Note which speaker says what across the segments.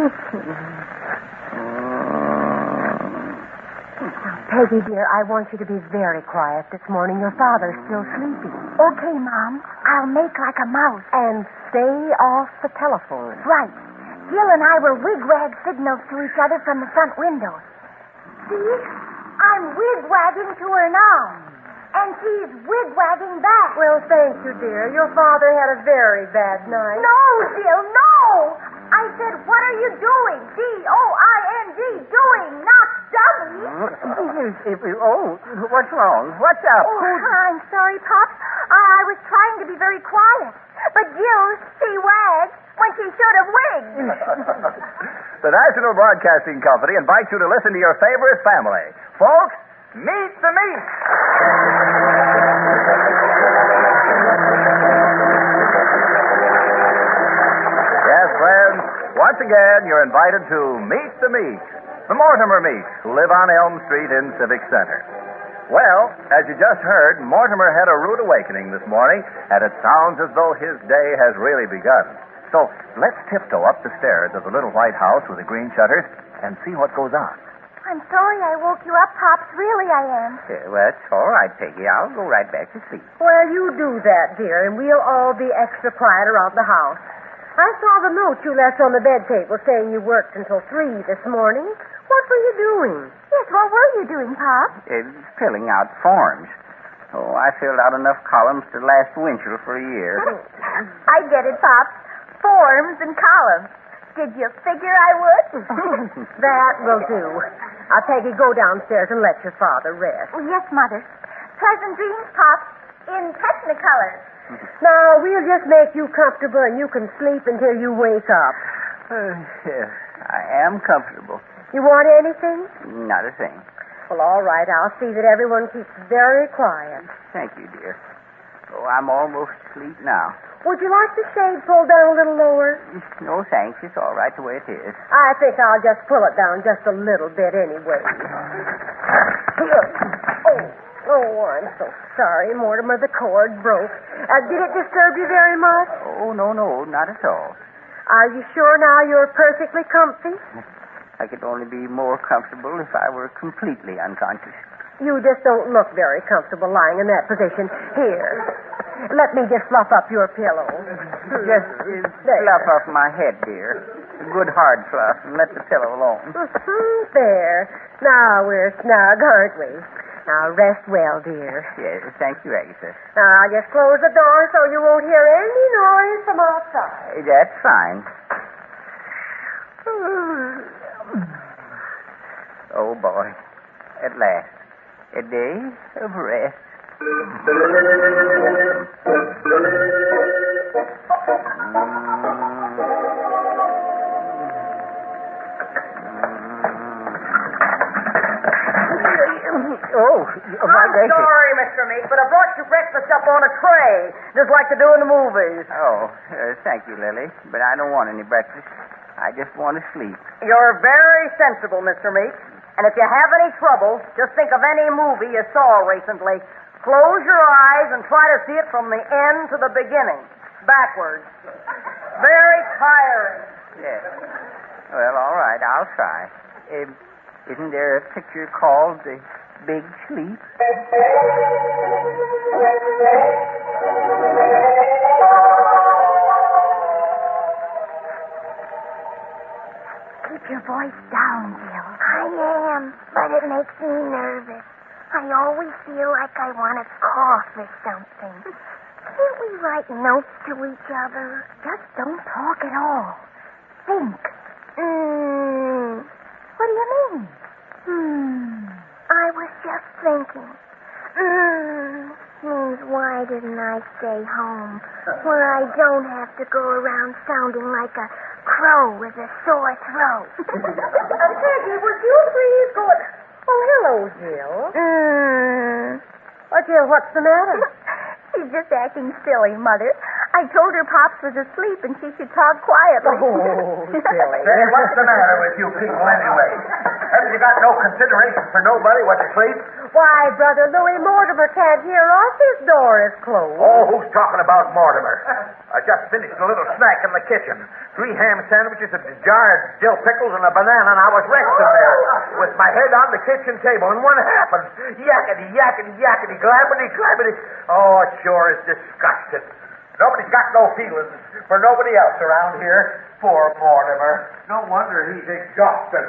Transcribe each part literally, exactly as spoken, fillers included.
Speaker 1: Peggy, dear, I want you to be very quiet this morning. Your father's still sleeping.
Speaker 2: Okay, Mom. I'll make like a mouse.
Speaker 1: And stay off the telephone.
Speaker 2: Right. Jill and I will wigwag signals to each other from the front windows. See? I'm wigwagging to her now. And she's wigwagging back.
Speaker 1: Well, thank you, dear. Your father had a very bad night.
Speaker 2: No, Jill, no! I said, what are you doing? D O I N G, doing, not dummy.
Speaker 3: Oh, what's wrong? What's up?
Speaker 2: Oh, I'm sorry, Pop. I, I was trying to be very quiet. But Jill, she wagged when she should have wigged.
Speaker 4: The National Broadcasting Company invites you to listen to your favorite family. Folks, meet the meat. Yes, friends, once again, you're invited to Meet the Meeks, the Mortimer Meeks, who live on Elm Street in Civic Center. Well, as you just heard, Mortimer had a rude awakening this morning, and it sounds as though his day has really begun. So let's tiptoe up the stairs of the little white house with the green shutters and see what goes on.
Speaker 2: I'm sorry I woke you up, Pops. Really, I am.
Speaker 3: Yeah, well, it's all right, Peggy. I'll go right back to sleep.
Speaker 1: Well, you do that, dear, and we'll all be extra quiet around the house. I saw the note you left on the bed table saying you worked until three this morning. What were you doing?
Speaker 2: Yes, what were you doing, Pop?
Speaker 3: It's filling out forms. Oh, I filled out enough columns to last Winchell for a year.
Speaker 2: I get it, Pop. Forms and columns. Did you figure I would?
Speaker 1: That will do. Now, Peggy, go downstairs and let your father rest.
Speaker 2: Oh, yes, Mother. Pleasant dreams, Pop, in Technicolor.
Speaker 1: Now, we'll just make you comfortable and you can sleep until you wake up.
Speaker 3: Uh, yeah, I am comfortable.
Speaker 1: You want anything?
Speaker 3: Not a thing.
Speaker 1: Well, all right. I'll see that everyone keeps very quiet.
Speaker 3: Thank you, dear. Oh, I'm almost asleep now.
Speaker 1: Would you like the shade pulled down a little lower?
Speaker 3: No, thanks. It's all right the way it is.
Speaker 1: I think I'll just pull it down just a little bit anyway. Oh, oh, I'm so sorry, Mortimer. The cord broke. Uh, did it disturb you very much?
Speaker 3: Oh, no, no, not at all.
Speaker 1: Are you sure now you're perfectly comfy?
Speaker 3: I could only be more comfortable if I were completely unconscious.
Speaker 1: You just don't look very comfortable lying in that position. Here, let me just fluff up your pillow.
Speaker 3: Just uh, fluff off my head, dear. A good hard fluff, and let the pillow alone.
Speaker 1: Mm-hmm, there. Now we're snug, aren't we? Now rest well, dear.
Speaker 3: Yes, thank you, Agatha.
Speaker 1: Now I'll just close the door so you won't hear any noise from outside.
Speaker 3: That's fine. Oh, boy. At last. A day of rest. Oh,
Speaker 5: I'm sorry, Mister Meek, but I brought you breakfast up on a tray, just like they do in the movies.
Speaker 3: Oh, uh, thank you, Lily, but I don't want any breakfast. I just want to sleep.
Speaker 5: You're very sensible, Mister Meek. And if you have any trouble, just think of any movie you saw recently. Close your eyes and try to see it from the end to the beginning, backwards. Very tiring.
Speaker 3: Yes. Well, all right, I'll try. Uh, isn't there a picture called The Big Sleep?
Speaker 2: Keep your voice down, Jill. I am, but it makes me nervous. I always feel like I want to cough or something. Can't we write notes to each other? Just don't talk at all. Think. Hmm. What do you mean? Hmm. I was just thinking. Hmm. Means why didn't I stay home where I don't have to go around sounding like a crow with a sore throat?
Speaker 1: Peggy, would you please go... Oh, hello, Jill.
Speaker 2: Hmm.
Speaker 1: Oh, Jill, what's the matter?
Speaker 2: She's just acting silly, Mother. I told her Pops was asleep and she should talk quietly.
Speaker 1: Oh, silly.
Speaker 4: Say, what's the matter with you people anyway? Haven't you got no consideration for nobody what to sleep?
Speaker 1: Why, Brother Louis, Mortimer can't hear us. His door is closed.
Speaker 4: Oh, who's talking about Mortimer? I just finished a little snack in the kitchen. Three ham sandwiches, a jar of dill pickles, and a banana, and I was resting there with my head on the kitchen table. And what happens? Yakety, yakety, yakety, glabbity, glabbity. Oh, it sure is disgusting. Nobody's got no feelings for nobody else around here. Poor Mortimer. No wonder he's exhausted.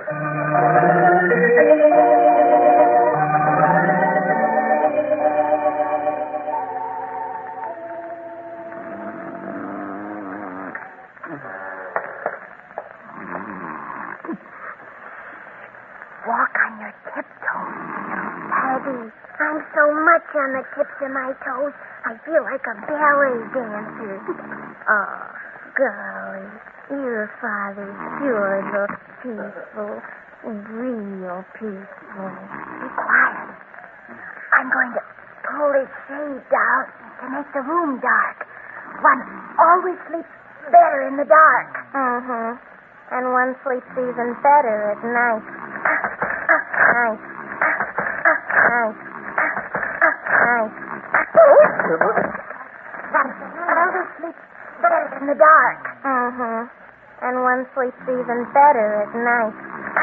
Speaker 2: Walk on your tiptoes. Peggy, I'm so much on the tips of my toes, I feel like a ballet dancer. Oh, golly, your father sure looks peaceful. Real peaceful. Be quiet. I'm going to pull his shades out to make the room dark. One always sleeps better in the dark.
Speaker 1: Mm-hmm. And one sleeps even better at night. Night. Night. Night.
Speaker 2: One always sleeps better in the dark.
Speaker 1: Mm-hmm. And one sleeps even better at night.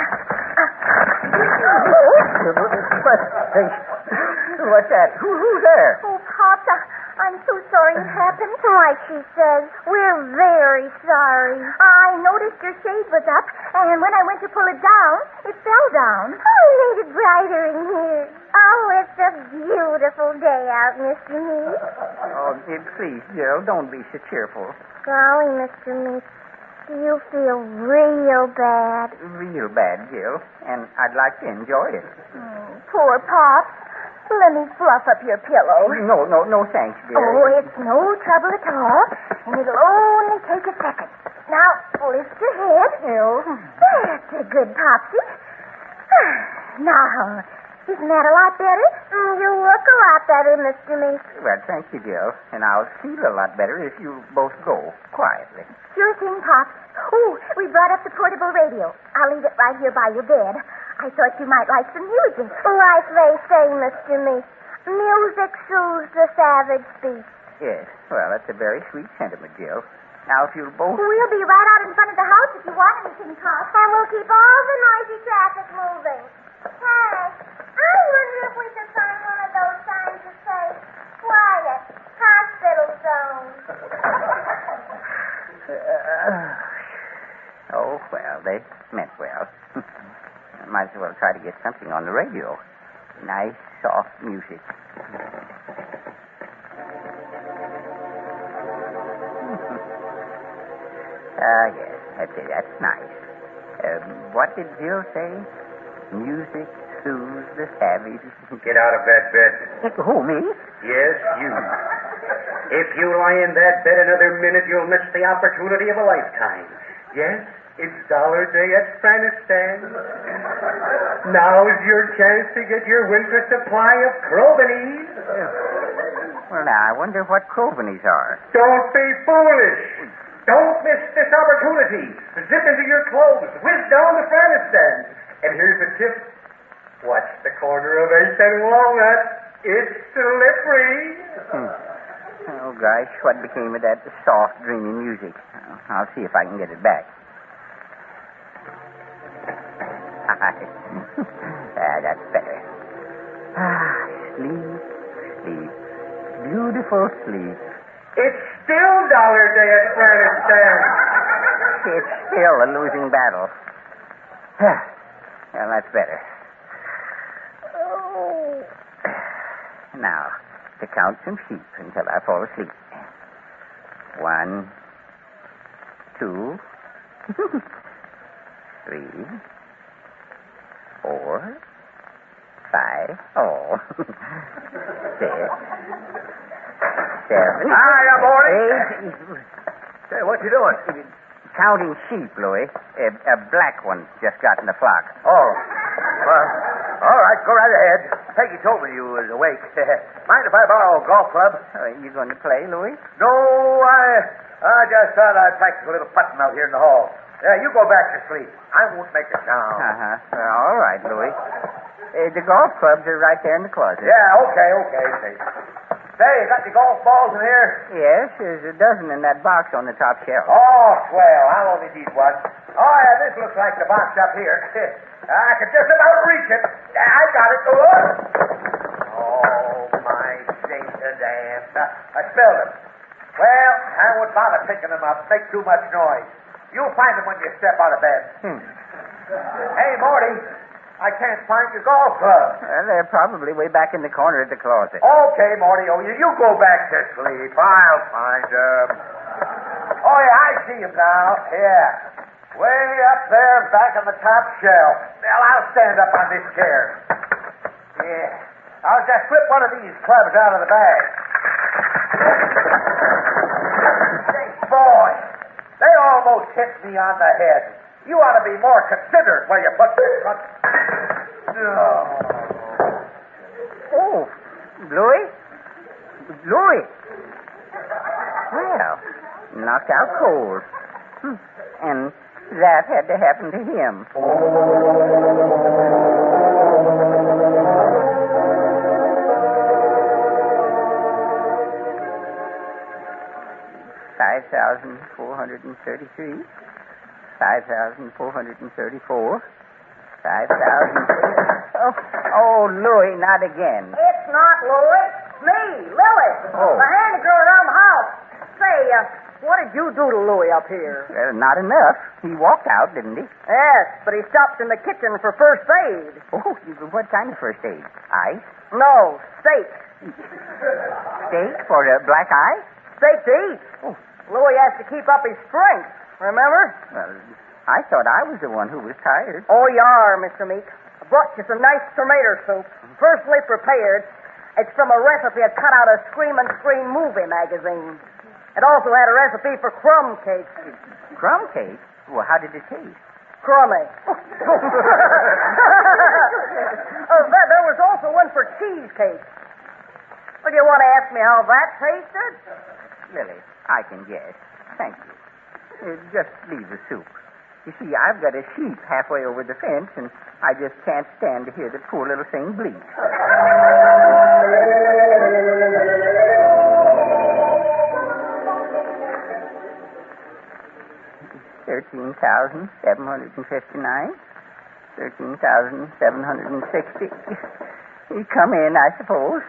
Speaker 3: What's that? Who, who's there?
Speaker 2: Oh, Pops, I, I'm so sorry it happened. Like she says, we're very sorry. I noticed your shade was up, and when I went to pull it down, it fell down. Oh, it made it brighter in here. Oh, it's a beautiful day out, Mister Meek.
Speaker 3: Oh, eh, please, Jill, don't be so cheerful.
Speaker 2: Golly, Mister Meek, do you feel real bad?
Speaker 3: Real bad, Jill, and I'd like to enjoy it.
Speaker 2: Oh, poor Pops. Let me fluff up your pillow.
Speaker 3: No, no, no, thanks, dear.
Speaker 2: Oh, it's no trouble at all, and it'll only take a second. Now, lift your head.
Speaker 3: Jill.
Speaker 2: That's a good Popsy. Now, isn't that a lot better? Mm, you look a lot better, Mister Meek.
Speaker 3: Well, thank you, Jill, and I'll feel a lot better if you both go quietly.
Speaker 2: Sure thing, Pops. Oh, we brought up the portable radio. I'll leave it right here by your bed. I thought you might like some music. Like they say, Mister Meek, music soothes the savage beast.
Speaker 3: Yes, well, that's a very sweet sentiment, Jill. Now, if you'll both...
Speaker 2: We'll be right out in front of the house if you want anything, Pops. And we'll keep all the noisy traffic moving. Hey, I wonder if we could find one of those signs that say, quiet, hospital zone.
Speaker 3: Uh, oh, well, they meant well. Might as well try to get something on the radio. Nice, soft music. Ah, uh, yes, that's it. That's nice. Um, what did Jill say? Music soothes the savage.
Speaker 6: Get out of that bed.
Speaker 3: Who, me?
Speaker 6: Yes, you. If you lie in that bed another minute, you'll miss the opportunity of a lifetime. Yes, it's Dollar Day at Franistan. Now's your chance to get your winter supply of Crobanies.
Speaker 3: Well, now, I wonder what Crobanies are.
Speaker 6: Don't be foolish. Don't miss this opportunity. Zip into your clothes. Whiz down to Franistan. And here's a tip. Watch the corner of eighth and Walnut. It's slippery.
Speaker 3: Hmm. Oh, gosh, what became of that soft, dreamy music? I'll see if I can get it back. Ah, that's better. Ah, sleep, sleep. Beautiful sleep.
Speaker 6: It's still Dollar Day at Franistan.
Speaker 3: It's still a losing battle. Well, that's better.
Speaker 2: Oh.
Speaker 3: Now, to count some sheep until I fall asleep. One, two, three, four, five, oh, six, seven,
Speaker 4: Hiya, Morty.
Speaker 3: eight.
Speaker 4: Say, what you doing?
Speaker 3: Counting sheep, Louis. A, a black one just got in the flock.
Speaker 4: Oh, well, all right, go right ahead. Peggy told me you was awake. Mind if I borrow a golf club?
Speaker 3: Are you going to play, Louis?
Speaker 4: No, I I just thought I'd practice a little putting out here in the hall.
Speaker 7: Yeah, you go back to sleep. I won't make a sound.
Speaker 3: Uh-huh. Well, all right, Louis. Uh, the golf clubs are right there in the closet.
Speaker 7: Yeah, okay, okay, okay. Say, you got the golf balls in here?
Speaker 3: Yes, there's a dozen in that box on the top shelf.
Speaker 7: Oh, swell. I'll only need one. Oh, yeah, this looks like the box up here. I can just about reach it. I got it. Oh, my Saint of damn. I spilled it. Well, I won't bother picking them up. Make too much noise. You'll find them when you step out of bed.
Speaker 3: Hmm.
Speaker 7: Hey, Morty, I can't find your golf clubs.
Speaker 3: Well, they're probably way back in the corner of the closet.
Speaker 7: Okay, Morty, oh, you, you go back to sleep. I'll find them. Oh, yeah, I see them now. Yeah. Way up there back on the top shelf. Well, I'll stand up on this chair. Yeah. I'll just slip one of these clubs out of the bag. Say, boy, they almost hit me on the head. You ought to be more considerate where you put this one. Oh.
Speaker 3: Oh, Louis? Louis? Well, knocked out cold. Hmm. And that had to happen to him. Five thousand four hundred and thirty-three. Five thousand four hundred and thirty-four. Five thousand. Oh, oh, Louis, not again.
Speaker 5: It's not Louis. It's me, Lily.
Speaker 3: Oh.
Speaker 5: The handy girl around the house. Say, uh, what did you do to Louis up here?
Speaker 3: Well, not enough. He walked out, didn't he?
Speaker 5: Yes, but he stopped in the kitchen for first aid.
Speaker 3: Oh, what kind of first aid? Ice?
Speaker 5: No, steak.
Speaker 3: Steak for a black eye?
Speaker 5: Steak to eat.
Speaker 3: Oh.
Speaker 5: Louis has to keep up his strength, remember?
Speaker 3: Well, I thought I was the one who was tired.
Speaker 5: Oh, you are, Mister Meek. I brought you some nice tomato soup, personally prepared. It's from a recipe I cut out of Screamin' Scream movie magazine. It also had a recipe for crumb cake.
Speaker 3: Crumb cake? Well, how did it taste?
Speaker 5: Crummy. uh, there, there was also one for cheesecake. Well, do you want to ask me how that tasted?
Speaker 3: Lily, I can guess. Thank you. Uh, just leave the soup. You see, I've got a sheep halfway over the fence, and I just can't stand to hear the poor little thing bleat. Thirteen thousand seven hundred and fifty-nine. Thirteen thousand seven hundred and sixty. You come in, I suppose.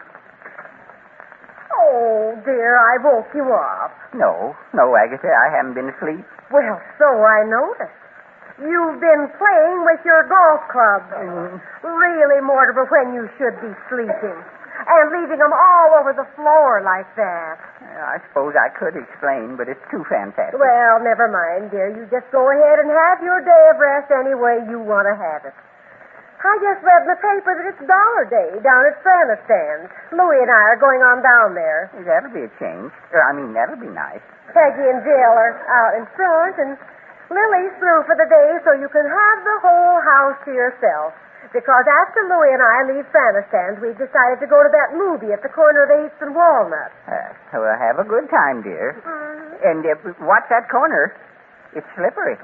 Speaker 1: Oh, dear, I woke you up.
Speaker 3: No, no, Agatha, I haven't been asleep.
Speaker 1: Well, so I noticed. You've been playing with your golf clubs.
Speaker 3: Mm.
Speaker 1: Really, Mortimer, when you should be sleeping. And leaving them all over the floor like that.
Speaker 3: I suppose I could explain, but it's too fantastic.
Speaker 1: Well, never mind, dear. You just go ahead and have your day of rest any way you want to have it. I just read in the paper that it's Dollar Day down at Franistan. Louis and I are going on down there.
Speaker 3: That'll be a change. Uh, I mean, that'll be nice.
Speaker 1: Peggy and Jill are out in front, and Lily's through for the day, so you can have the whole house to yourself. Because after Louis and I leave Franistan, we've decided to go to that movie at the corner of eighth and Walnut.
Speaker 3: Uh, so uh, have a good time, dear.
Speaker 1: Mm.
Speaker 3: And uh, watch that corner. It's slippery.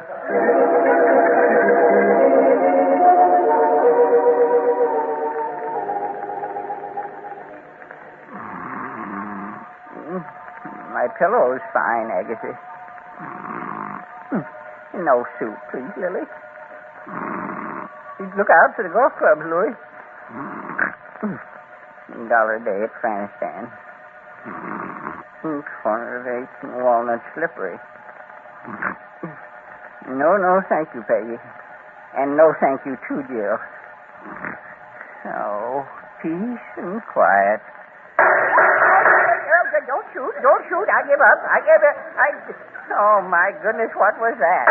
Speaker 3: My pillow's fine, Agatha. No soup, please, Lily. Look out for the golf clubs, Louis. Dollar a day at Franistan. Corner of eighth and Walnut, slippery. No, no, thank you, Peggy. And no thank you, too, Jill. So, peace and quiet. Don't shoot, don't shoot. I give up. I give up. I... Oh, my goodness, what was that?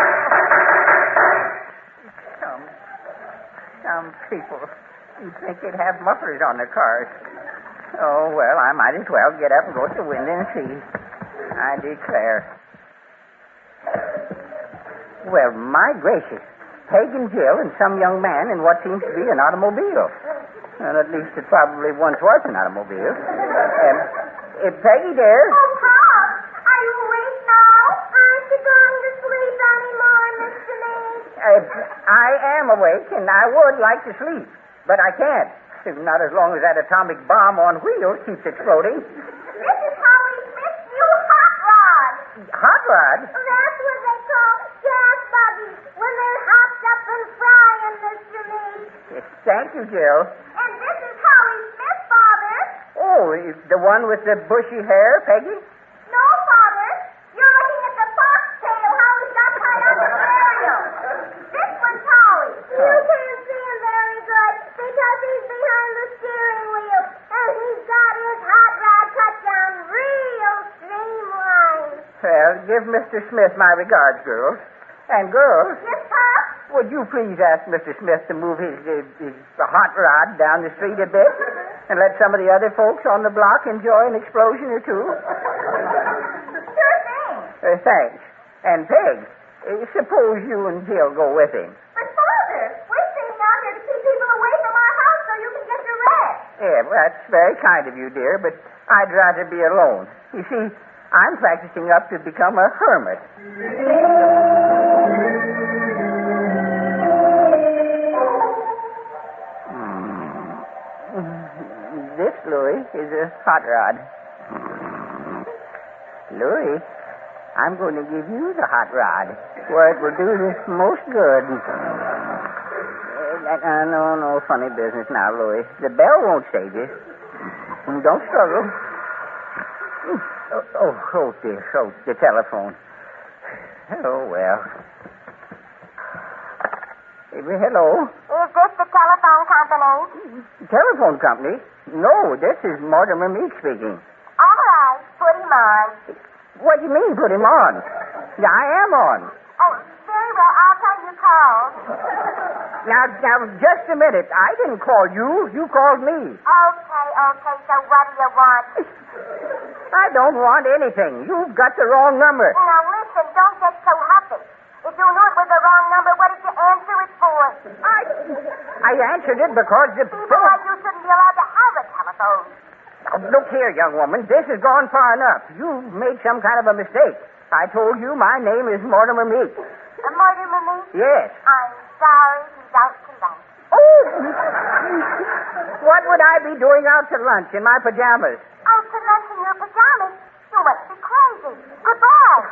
Speaker 3: Some, some people, you'd think they'd have mufflers on their cars. Oh, well, I might as well get up and go to the window and see. I declare. Well, my gracious. Peg and Jill and some young man in what seems to be an automobile. Well, at least it probably once was an automobile. Um, uh, Peggy, dear.
Speaker 2: Oh, Pop, are you awake now? Aren't you going to sleep any more
Speaker 3: I am awake, and I would like to sleep, but I can't. Not as long as that atomic bomb on wheels keeps exploding.
Speaker 2: This is Holly Smith's new hot rod.
Speaker 3: Hot rod?
Speaker 2: That's what they call gas buggies when they're hopped up and frying, Mister Meek.
Speaker 3: Yes, thank you, Jill.
Speaker 2: And this is Holly Smith, Father.
Speaker 3: Oh, the one with the bushy hair, Peggy?
Speaker 2: No, Father. You're looking at the foxtail Holly's got tied on the burial. This one's Holly. You can't see him very good because he's behind the steering wheel, and he's got his hot rod cut down real streamlined.
Speaker 3: Well, give Mister Smith my regards, girls. And girls,
Speaker 2: Yes, Pop?
Speaker 3: would you please ask Mister Smith to move his, his, his hot rod down the street a bit and let some of the other folks on the block enjoy an explosion or two?
Speaker 2: Sure thing.
Speaker 3: Uh, thanks. And Peg, uh, suppose you and Jill go with him.
Speaker 2: But, Father, we're staying out here to keep people away from our house so you can get your rest.
Speaker 3: Yeah, well, that's very kind of you, dear, but I'd rather be alone. You see, I'm practicing up to become a hermit. This, Louis, is a hot rod. Louis, I'm going to give you the hot rod, where it will do this most good. Uh, uh, no, no funny business now, Louis. The bell won't save you. Don't struggle. Oh, oh, oh, dear. Oh, the telephone. Oh, well. Eh, Hello?
Speaker 2: Is this the telephone company?
Speaker 3: Telephone company? No, this is Mortimer Meek speaking.
Speaker 2: All right, put him on.
Speaker 3: What do you mean, put him on? Yeah, I am on.
Speaker 2: Oh, very well. I'll tell you called.
Speaker 3: Now, now, just a minute. I didn't call you. You called me.
Speaker 2: Okay, okay. So what do you want?
Speaker 3: I don't want anything. You've got the wrong number.
Speaker 2: Now listen, don't get so happy. If you knew it was the wrong number, what did you answer it for?
Speaker 3: I, I answered it because the
Speaker 2: You know why you shouldn't be allowed to have a telephone.
Speaker 3: Now, look here, young woman. This has gone far enough. You've made some kind of a mistake. I told you my name is Mortimer Meek.
Speaker 2: Uh, Mortimer Meek?
Speaker 3: Yes.
Speaker 2: I'm sorry he's out to lunch.
Speaker 3: Oh! What would I be doing out to lunch in my pajamas?
Speaker 2: Out to lunch in your pajamas? You must be crazy. Goodbye.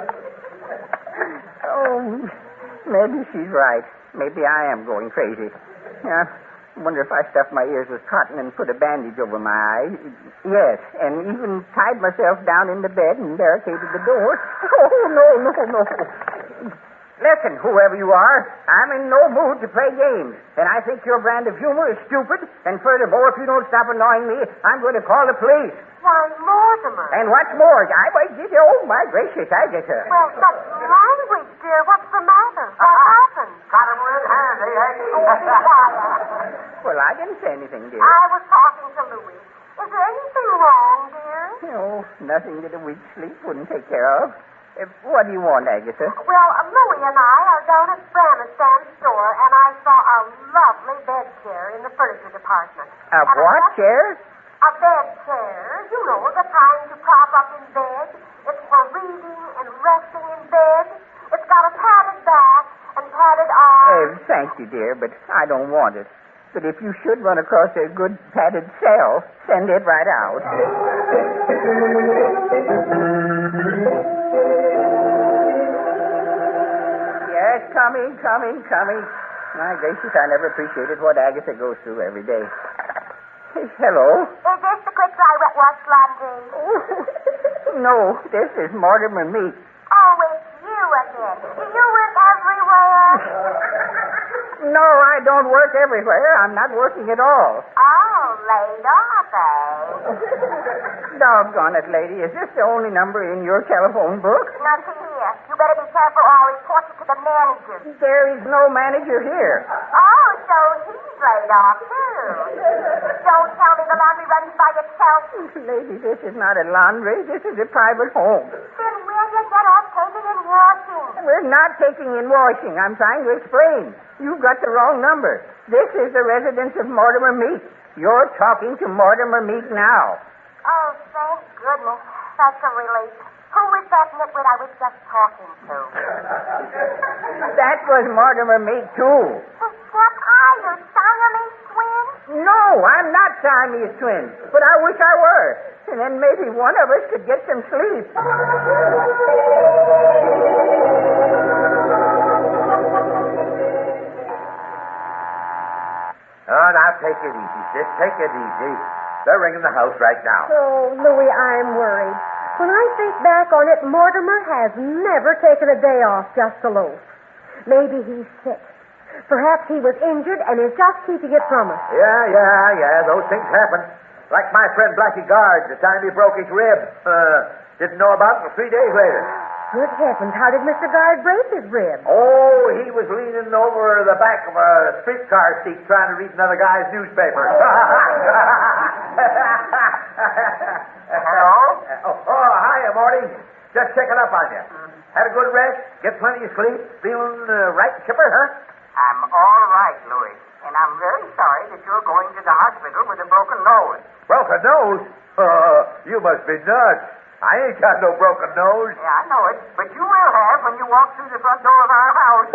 Speaker 3: Oh, maybe she's right. Maybe I am going crazy. Yeah. Wonder if I stuffed my ears with cotton and put a bandage over my eyes. Yes, and even tied myself down in the bed and barricaded the door. Oh, no, no, no. Listen, whoever you are, I'm in no mood to play games. And I think your brand of humor is stupid. And furthermore, if you don't stop annoying me, I'm going to call the police.
Speaker 2: Why, Mortimer.
Speaker 3: And what's more, I might give you, oh, my gracious, Agatha.
Speaker 2: Well, such language, dear. What's the matter? What happened?
Speaker 7: Got him red-handed, eh?
Speaker 2: Oh, be quiet.
Speaker 3: Well, I didn't say anything, dear.
Speaker 2: I was talking to Louis. Is there anything wrong, dear?
Speaker 3: No, nothing that a week's sleep wouldn't take care of. Uh, what do you want, Agatha?
Speaker 2: Well, uh, Louis and I are down at Branistan's store, and I saw a lovely bed chair in the furniture department.
Speaker 3: A
Speaker 2: And I
Speaker 3: what
Speaker 2: thought-
Speaker 3: chair?
Speaker 2: A bed chair. You know, the kind you prop up in bed. It's for reading and resting in bed. It's got a padded back and padded arms.
Speaker 3: Uh, thank you, dear, but I don't want it. But if you should run across a good padded cell, send it right out. Yes, coming, coming, coming. My gracious, I never appreciated what Agatha goes through every day. Hello?
Speaker 2: Is this the quick dry wet wash laundry?
Speaker 3: No, this is Mortimer Meek.
Speaker 2: Oh, it's you again. Do you work everywhere?
Speaker 3: No, I don't work everywhere. I'm not working at all.
Speaker 2: Oh, laid off, eh?
Speaker 3: Doggone it, lady. Is this the only number in your telephone book?
Speaker 2: Now, see here. You better be careful or I'll report you to the manager.
Speaker 3: There is no manager here.
Speaker 2: Oh, so he's laid off, too. Don't tell me the laundry runs by itself.
Speaker 3: Lady, this is not a laundry. This is a private home.
Speaker 2: Then will you get off taking and washing?
Speaker 3: We're not taking in washing. I'm trying to explain. You've got the wrong number. This is the residence of Mortimer Meek. You're talking to Mortimer Meek now.
Speaker 2: Oh, thank goodness. That's a relief. Who was that nitwit I was just talking to?
Speaker 3: that was Mortimer Meek, too.
Speaker 2: Well, what are you, Siamese twins?
Speaker 3: No, I'm not Siamese twins, but I wish I were. And then maybe one of us could get some sleep.
Speaker 7: Oh, now take it easy, sis. Take it easy. They're ringing the house right now.
Speaker 1: Oh, Louie, I'm worried. When I think back on it, Mortimer has never taken a day off just to loaf. Maybe he's sick. Perhaps he was injured and is just keeping it from us.
Speaker 7: Yeah, yeah, yeah. Those things happen. Like my friend Blackie Guard, the time he broke his rib. Uh, didn't know about it until three days later.
Speaker 1: Good heavens, how did Mister Guard break his rib?
Speaker 7: Oh, he was leaning over the back of a streetcar seat trying to read another guy's newspaper.
Speaker 3: Hello?
Speaker 7: Oh, oh, hiya, Morty. Just checking up on you. Had a good rest? Get plenty of sleep? Feeling uh, right chipper, huh?
Speaker 3: I'm all right, Louis. And I'm very sorry that you're going to the hospital with a broken nose.
Speaker 7: Broken nose? Uh, you must be nuts. I ain't got no broken nose.
Speaker 3: Yeah, I know it. But you will have when you walk through the front door of our house.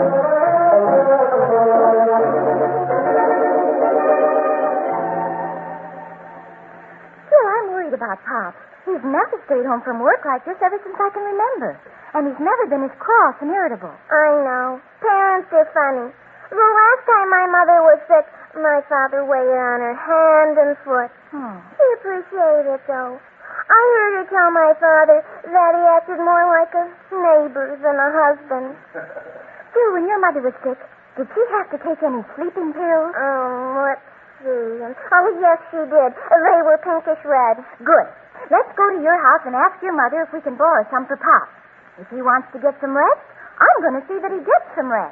Speaker 2: Still, I'm worried about Pop. He's never stayed home from work like this ever since I can remember. And he's never been as cross and irritable. I know. Parents are funny. The last time my mother was sick, my father waited on her hand and foot. Hmm. He appreciated it, though. I heard her tell my father that he acted more like a neighbor than a husband. Still, when your mother was sick, did she have to take any sleeping pills? Oh, let's see. Oh, yes, she did. They were pinkish red. Good. Let's go to your house and ask your mother if we can borrow some for Pop. If he wants to get some rest, I'm going to see that he gets some rest.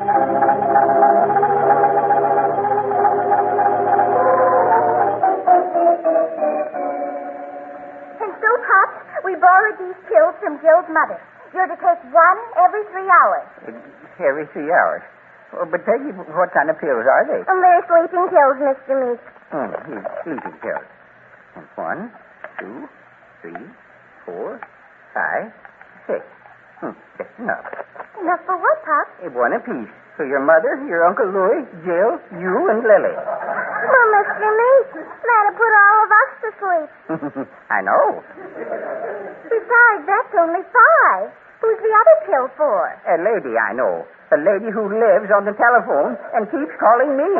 Speaker 2: And so, Pop, we borrowed these pills from Jill's mother. You're to take one every three hours.
Speaker 3: Every three hours. Oh, but Peggy, what kind of pills are they?
Speaker 2: And they're sleeping pills, Mister Meek.
Speaker 3: Oh, he's sleeping pills. And one, two, three, four, five, six. Hmm, that's enough.
Speaker 2: Enough for what, Pop?
Speaker 3: Eh, One apiece. For your mother, your Uncle Louis, Jill, you, and Lily.
Speaker 2: Well, Mister Meek, that'll put all of us to sleep.
Speaker 3: I know.
Speaker 2: Besides, that's only five. Who's the other pill for?
Speaker 3: A lady I know. A lady who lives on the telephone and keeps calling me.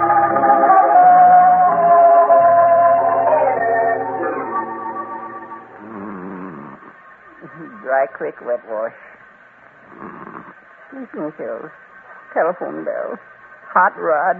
Speaker 3: Dry, quick, wet wash. Sleeping pills. Telephone bell. Hot rod.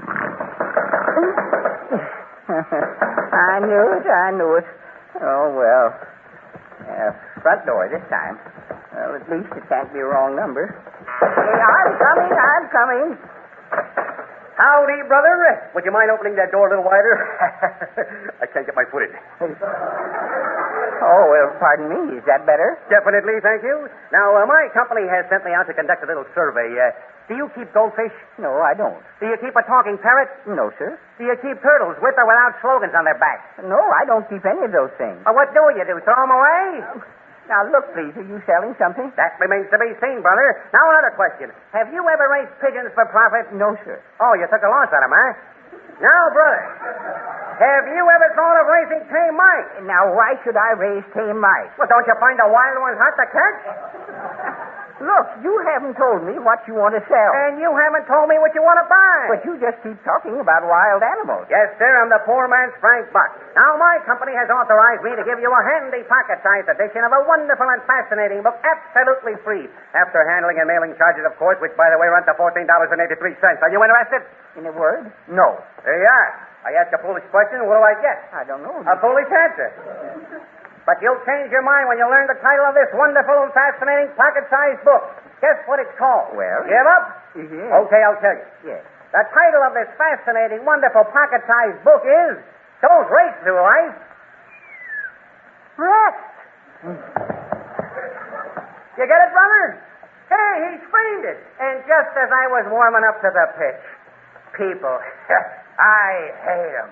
Speaker 3: I knew it, I knew it. Oh, well. Uh, front door this time. Well, at least it can't be a wrong number. Hey, I'm coming, I'm coming.
Speaker 6: Howdy, brother. Would you mind opening that door a little wider? I can't get my foot in.
Speaker 3: Oh, well, pardon me. Is that better?
Speaker 6: Definitely, thank you. Now, uh, my company has sent me out to conduct a little survey. Uh, do you keep goldfish?
Speaker 3: No, I don't.
Speaker 6: Do you keep a talking parrot?
Speaker 3: No, sir.
Speaker 6: Do you keep turtles with or without slogans on their backs?
Speaker 3: No, I don't keep any of those things.
Speaker 6: Uh, what do you do? Throw them away?
Speaker 3: Now, look, please. Are you selling something?
Speaker 6: That remains to be seen, brother. Now, another question. Have you ever raised pigeons for profit?
Speaker 3: No, sir.
Speaker 6: Oh, you took a loss on them, huh? Now, brother, have you ever thought of raising tame mice?
Speaker 3: Now, why should I raise tame mice?
Speaker 6: Well, don't you find the wild ones hard to catch?
Speaker 3: Look, you haven't told me what you want to sell.
Speaker 6: And you haven't told me what you want to buy.
Speaker 3: But you just keep talking about wild animals.
Speaker 6: Yes, sir, I'm the poor man's Frank Buck. Now, my company has authorized me to give you a handy pocket-sized edition of a wonderful and fascinating book, absolutely free, after handling and mailing charges, of course, which, by the way, run to fourteen dollars and eighty-three cents. Are you interested?
Speaker 3: In a word, no.
Speaker 6: There you are. I ask a foolish question, what do I get?
Speaker 3: I don't know.
Speaker 6: A foolish answer. But you'll change your mind when you learn the title of this wonderful and fascinating pocket-sized book. Guess what it's called?
Speaker 3: Well?
Speaker 6: Give up?
Speaker 3: Yes.
Speaker 6: Okay, I'll tell you.
Speaker 3: Yes.
Speaker 6: The title of this fascinating, wonderful pocket-sized book is Don't Race Through Life. Rest. You get it, brother? Hey, he screamed it. And just as I was warming up to the pitch, people, I hate them.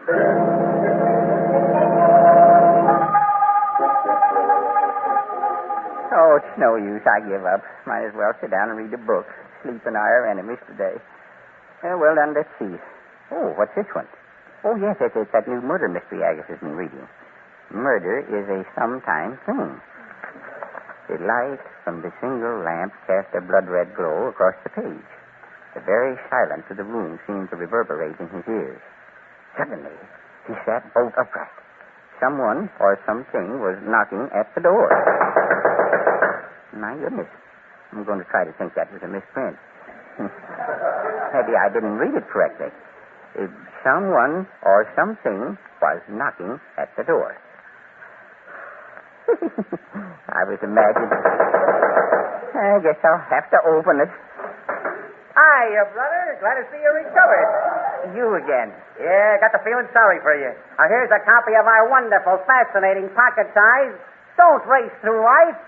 Speaker 3: Oh, it's no use. I give up. Might as well sit down and read a book. Sleep and I are enemies today. Uh, well, then, let's see. Oh, what's this one? Oh, yes, it's, it's that new murder mystery Agatha's been reading. Murder is a sometime thing. The light from the single lamp cast a blood-red glow across the page. The very silence of the room seemed to reverberate in his ears. Suddenly, he sat bolt upright. Someone or something was knocking at the door. My goodness. I'm going to try to think that was a misprint. Maybe I didn't read it correctly. If someone or something was knocking at the door. I was imagining. I guess I'll have to open it.
Speaker 6: Hiya, brother. Glad to see you recovered.
Speaker 3: You again.
Speaker 6: Yeah, got the feeling sorry for you. Now, here's a copy of our wonderful, fascinating pocket-size Don't Race Through Life.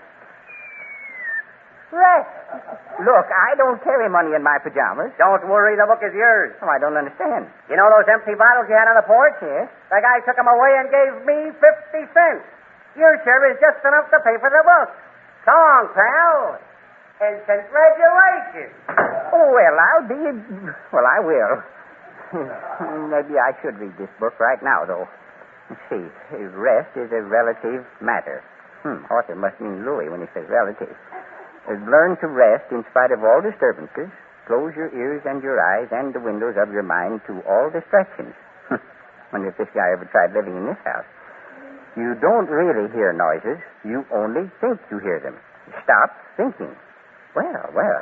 Speaker 3: Rest. Look, I don't carry money in my pajamas.
Speaker 6: Don't worry, the book is yours.
Speaker 3: Oh, I don't understand.
Speaker 6: You know those empty bottles you had on the porch?
Speaker 3: Yes.
Speaker 6: The guy took them away and gave me fifty cents. Your share is just enough to pay for the book. So long, pal. And congratulations.
Speaker 3: Oh, well, I'll be... Well, I will. Maybe I should read this book right now, though. Let's see. Rest is a relative matter. Hmm, author must mean Louis when he says relative. Learn to rest in spite of all disturbances. Close your ears and your eyes and the windows of your mind to all distractions. Wonder if this guy ever tried living in this house. You don't really hear noises. You only think you hear them. Stop thinking. Well, well.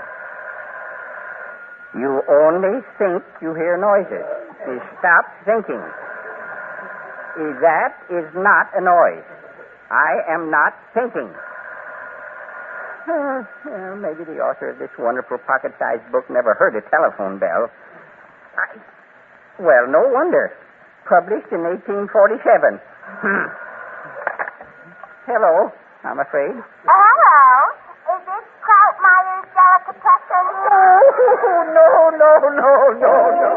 Speaker 3: You only think you hear noises. Stop thinking. That is not a noise. I am not thinking. Uh, well, maybe the author of this wonderful pocket-sized book never heard a telephone bell. I, well, no wonder. Published in eighteen forty-seven. Hmm. Hello, I'm afraid.
Speaker 2: Hello. Is this Krautmeyer's delicatessen?
Speaker 3: Oh, no, no, no, no, no.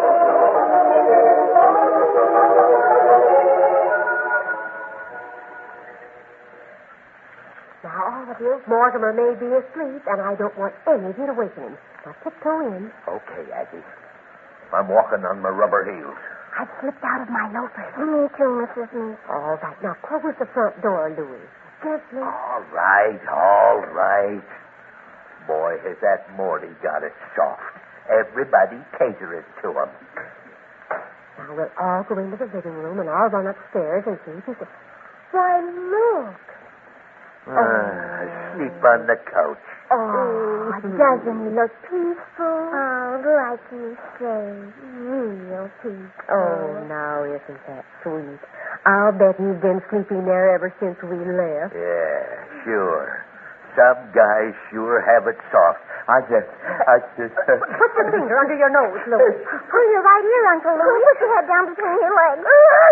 Speaker 1: Now, all of you, Mortimer may be asleep, and I don't want any of you to waken him. Now, tiptoe in.
Speaker 7: Okay, Aggie. I'm walking on my rubber heels.
Speaker 2: I've slipped out of my loafers. Me too, Missus Meek.
Speaker 1: All right. Now, close the front door, Louis. Gently.
Speaker 7: All right, all right. Boy, has that Morty got it soft. Everybody catering to him.
Speaker 1: Now, we'll all go into the living room, and I'll run upstairs and see if he's... Why, look.
Speaker 7: Ah, sleep on the couch.
Speaker 2: Oh, doesn't he look peaceful? Oh, like you say, real peaceful.
Speaker 1: Oh, now, isn't that sweet? I'll bet he's been sleeping there ever since we left.
Speaker 7: Yeah, sure. Some guys sure have it soft. I just, I just... Uh...
Speaker 1: Put your finger under your nose, Louis.
Speaker 2: Pull your right ear, Uncle Louis. Put your head down between your legs.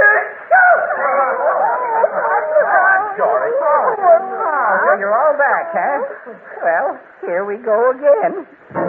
Speaker 3: Sorry. Oh, you're all back, huh? Well, here we go again.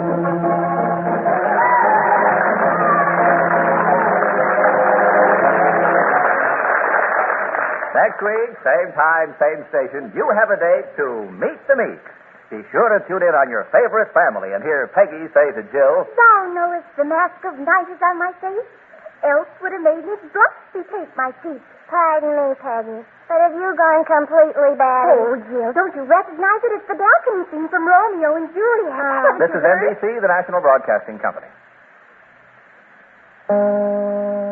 Speaker 4: Next week, same time, same station, you have a date to Meet the Meeks. Be sure to tune in on your favorite family and hear Peggy say to Jill,
Speaker 2: Thou knowest the mask of night is on my face, else would have made me blush betake my teeth. Pardon me, Peggy, but have you gone completely bad? Oh, Jill, don't you recognize it? It's the balcony scene from Romeo and Juliet.
Speaker 4: This is N B C, the National Broadcasting Company.